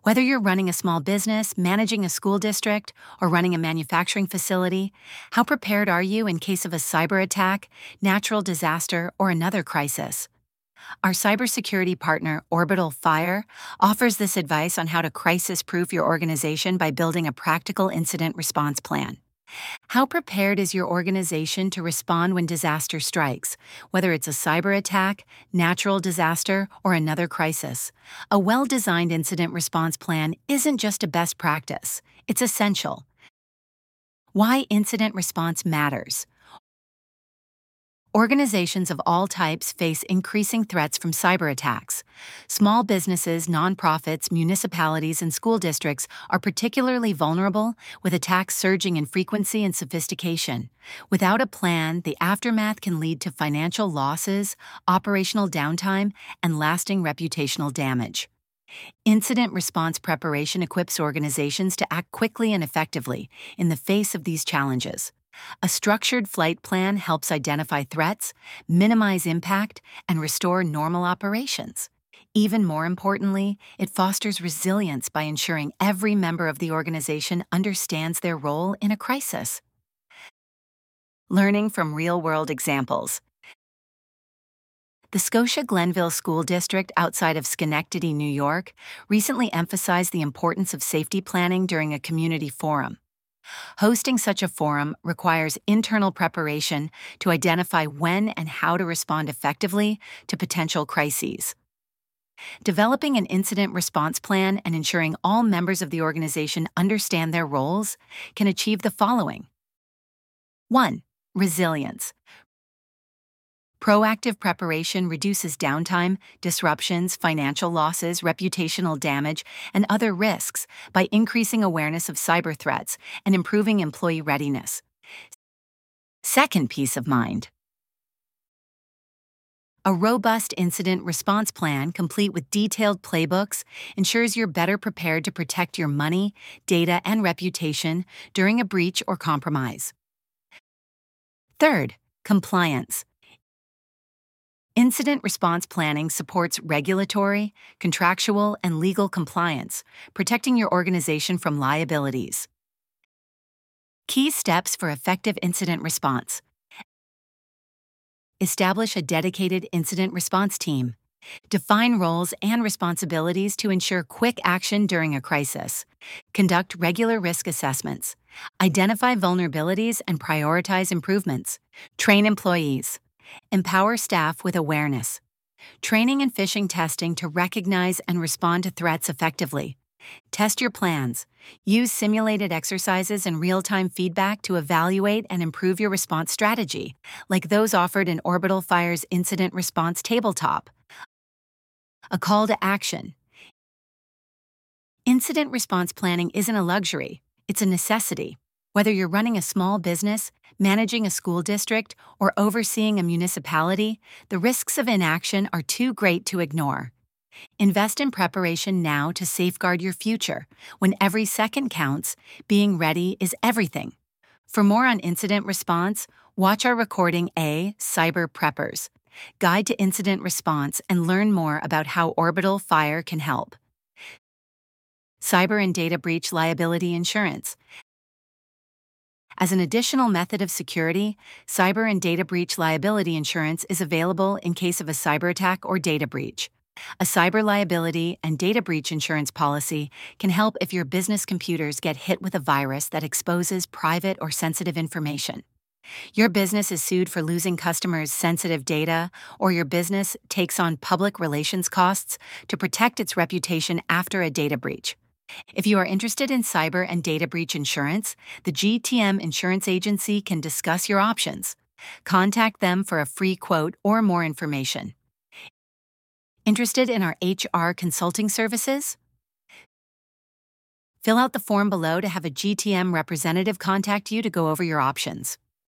Whether you're running a small business, managing a school district, or running a manufacturing facility, how prepared are you in case of a cyber attack, natural disaster, or another crisis? Our cybersecurity partner, Orbital Fire, offers this advice on how to crisis-proof your organization by building a practical incident response plan. How prepared is your organization to respond when disaster strikes, whether it's a cyber attack, natural disaster, or another crisis? A well-designed incident response plan isn't just a best practice, it's essential. Why incident response matters. Organizations of all types face increasing threats from cyber attacks. Small businesses, nonprofits, municipalities, and school districts are particularly vulnerable, with attacks surging in frequency and sophistication. Without a plan, the aftermath can lead to financial losses, operational downtime, and lasting reputational damage. Incident response preparation equips organizations to act quickly and effectively in the face of these challenges. A structured flight plan helps identify threats, minimize impact, and restore normal operations. Even more importantly, it fosters resilience by ensuring every member of the organization understands their role in a crisis. Learning from real-world examples. The Scotia Glenville School District outside of Schenectady, New York, recently emphasized the importance of safety planning during a community forum. Hosting such a forum requires internal preparation to identify when and how to respond effectively to potential crises. Developing an incident response plan and ensuring all members of the organization understand their roles can achieve the following. 1. Resilience. Proactive preparation reduces downtime, disruptions, financial losses, reputational damage, and other risks by increasing awareness of cyber threats and improving employee readiness. Second, peace of mind. A robust incident response plan, complete with detailed playbooks, ensures you're better prepared to protect your money, data, and reputation during a breach or compromise. Third, compliance. Incident response planning supports regulatory, contractual, and legal compliance, protecting your organization from liabilities. Key steps for effective incident response. Establish a dedicated incident response team. Define roles and responsibilities to ensure quick action during a crisis. Conduct regular risk assessments. Identify vulnerabilities and prioritize improvements. Train employees. Empower staff with awareness. Training and phishing testing to recognize and respond to threats effectively. Test your plans. Use simulated exercises and real-time feedback to evaluate and improve your response strategy, like those offered in Orbital Fire's Incident Response Tabletop. A call to action. Incident response planning isn't a luxury, it's a necessity. Whether you're running a small business, managing a school district, or overseeing a municipality, the risks of inaction are too great to ignore. Invest in preparation now to safeguard your future. When every second counts, being ready is everything. For more on incident response, watch our recording A, Cyber Preppers, Guide to Incident Response, and learn more about how Orbital Fire can help. Cyber and data breach liability insurance. As an additional method of security, cyber and data breach liability insurance is available in case of a cyber attack or data breach. A cyber liability and data breach insurance policy can help if your business computers get hit with a virus that exposes private or sensitive information. Your business is sued for losing customers' sensitive data, or your business takes on public relations costs to protect its reputation after a data breach. If you are interested in cyber and data breach insurance, the GTM Insurance Agency can discuss your options. Contact them for a free quote or more information. Interested in our HR consulting services? Fill out the form below to have a GTM representative contact you to go over your options.